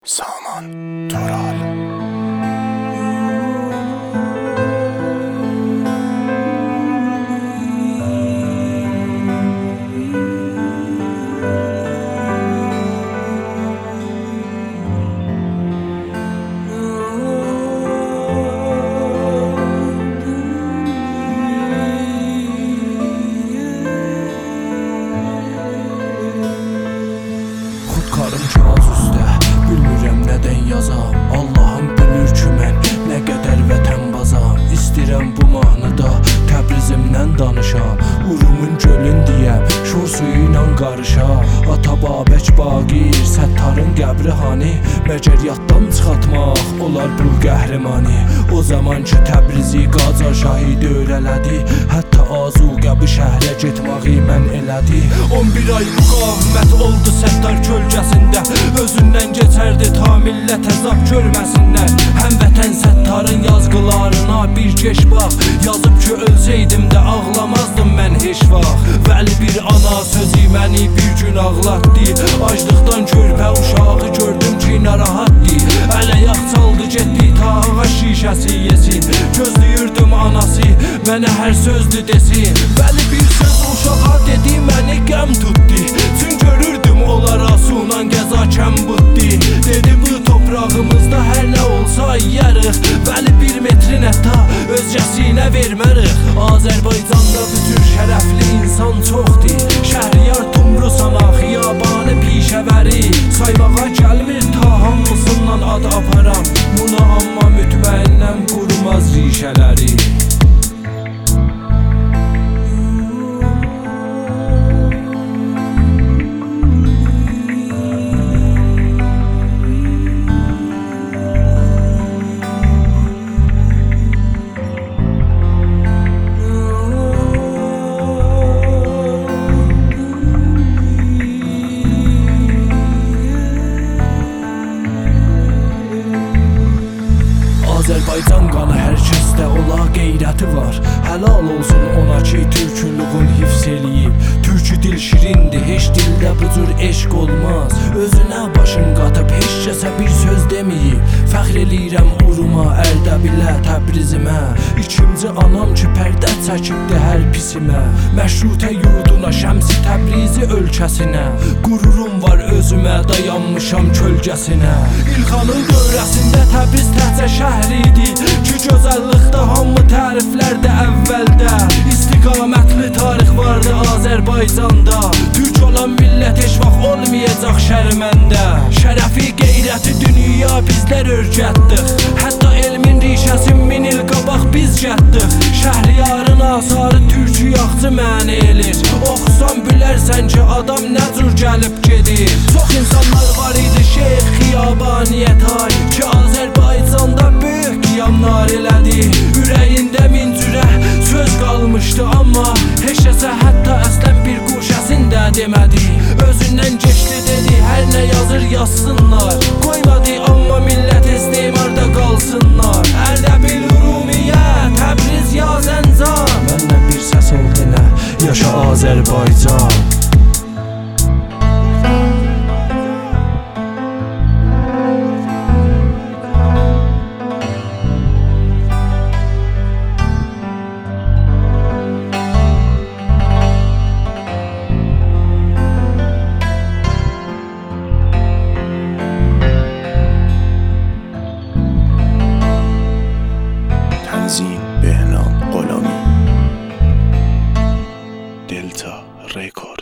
سامان تورال. Xudkarım kağız üstə, bilmirəm nədən yazam. Allahım bilir ki mən nə qədər vətənbazam. İstirəm bu mahnıda Təbrizimdən danışam. Urumun gölün deyəm, şor suyu ilə qarışam. Ata Babək Baqir, Səttarın qəbri hani? Məgər yaddan çıxartmaq olar bu qəhrəmanı. O zaman ki Təbrizi Qacar şahidi öyrələdi. Hətta Azuqə bu şəhərə getməyi mən elədi. 11 ay müqavimət oldu Səttar kölgəsində. Özündən geçərdi ta millət əzab görməsinlər. Həmvətən Səttarın yazqılarına bir keş bax. Yazıb ki ölsəydim də ağlamazdım mən heç vaxt. Vəli bir ana sözü məni bir gün ağlatdı. Aclıqdan körpə uşağı gördüm ki narahatdı. Ələyaq çaldı getdi ta ağac şişəsi yesin. Gözləyirdim anası mənə hər sözdü desin. Vəli bir söz uşağa dedi məni qəm tutdu. Çün görürdüm onlar asunan gəzakən buddi. Dedi bu toprağımızda hər nə olsa yiyərik. Vəli bir metrin hətta özgəsinə vermərik. Azərbaycanda bütün şərəfli insan çoxdur. Şəhriyar Tumrusana xiyabanı pişəvəri. Saymağa gəlmir ta hamısından ad aparam. Buna amma mütməinnəm qurmaz rişələri. Azərbaycan qanı hər kəsdə ola qeyrəti var. Həlal olsun ona ki türkülüğün hifz eləyib. Türkü dil şirindir, heç dildə bu cür eşq olmaz. Özünə başın qatıb heç kəsə bir söz deməyib. Fəxr eləyirəm Uruma, Ərdəbilə, Təbrizimə. İkinci anam ki pərdə çəkibdi hər pisimə. Məşrutə yurduna, Şəmsi Təbrizi ölkəsinə. Qururum var özümə, dayanmışam kölgəsinə. İlxanın dövrəsində Təbriz təhcə şəhri idi ki gözəllikdə hamı təriflərdə əvvəldə. İstiqamətli tarix vardı Azərbaycanda. Türk olan millət heç vaxt olmayacaq şərməndə. Şərəfi qeyrəti dünya bizlər örgətdik. Hətta elmin rişəsi 1000 il qabaq biz gətdik. Şəhriyarın asarı türkü yaxçı məni elir. Oxusan bilərsən ki adam nə cür gəlib gedir. Çox insanlar var idi Şeyx Xiyabaniyə tay ki Azərbaycanda böyük qiyamlar elədi. Ürəyində min cürə söz qalmışdı amma heç kəsə hətta əslən bir quşəsində demədi. Özündən keçdi dedi hər nə yazır yazsınlar. Qoymadı amma millət istimarda qalsınlar. Ərdəbil Urumiyə, Təbriz ya Zəncan. Məndən bir səs ol denə, yaşa Azərbaycan. تنظیم بهنام غلامی. دلتا ریکورد.